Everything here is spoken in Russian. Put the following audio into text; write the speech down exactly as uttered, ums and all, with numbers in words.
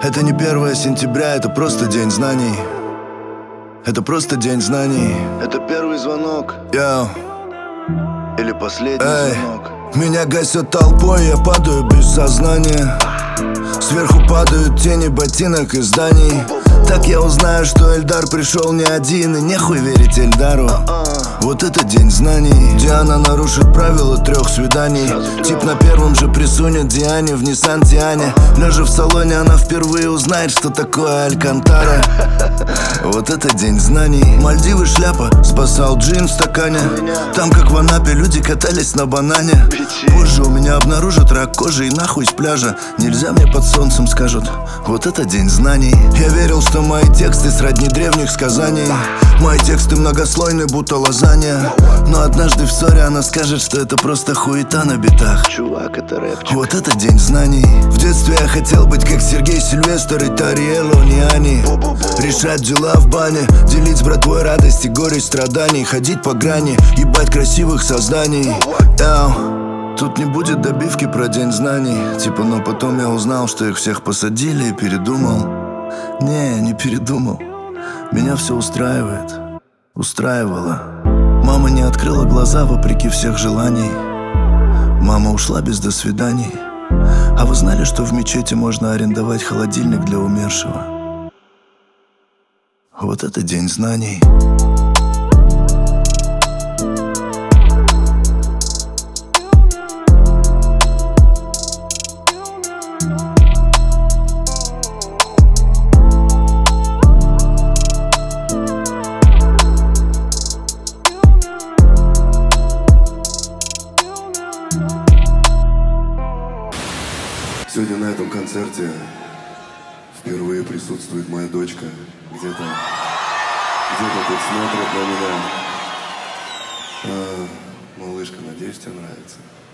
Это не первое сентября, это просто день знаний. Это просто день знаний. Это первый звонок. Йоу. Или последний Эй. звонок. Меня гасят толпой, я падаю без сознания. Сверху падают тени ботинок и зданий. Так я узнаю, что Эльдар пришел не один. И нехуй верить Эльдару. Вот это день знаний. Диана нарушит правила трех свиданий. Тип на первом же присунет Диане в Nissan Диане. Лежа в салоне, она впервые узнает, что такое Алькантара. Вот это день знаний. Мальдивы шляпа, спасал джин в стакане. Там, как в Анапе, люди катались на банане. Позже у меня обнаружат рак кожи и нахуй с пляжа. Нельзя мне под солнцем, скажут. Вот это день знаний. Я верил, что мои тексты сродни древних сказаний. Мои тексты многослойны, будто лазанья. Но однажды в ссоре она скажет, что это просто хуета на битах. Чувак, это рэпчик. Вот это день знаний. В детстве я хотел быть как Сергей Сильвестр и Тариэло Ниани. Решать дела в бане, делить с братвой радости, горесть, страданий. Ходить по грани, ебать красивых созданий. Яу. Тут не будет добивки про день знаний. Типа, но потом я узнал, что их всех посадили и передумал. Не, не передумал. Меня все устраивает. Устраивало. Мама не открыла глаза вопреки всех желаний. Мама ушла без до свиданий. А вы знали, что в мечети можно арендовать холодильник для умершего? Вот это день знаний. Сегодня на этом концерте впервые присутствует моя дочка. Где-то где-то тут смотрит на меня. А, малышка, надеюсь, тебе нравится.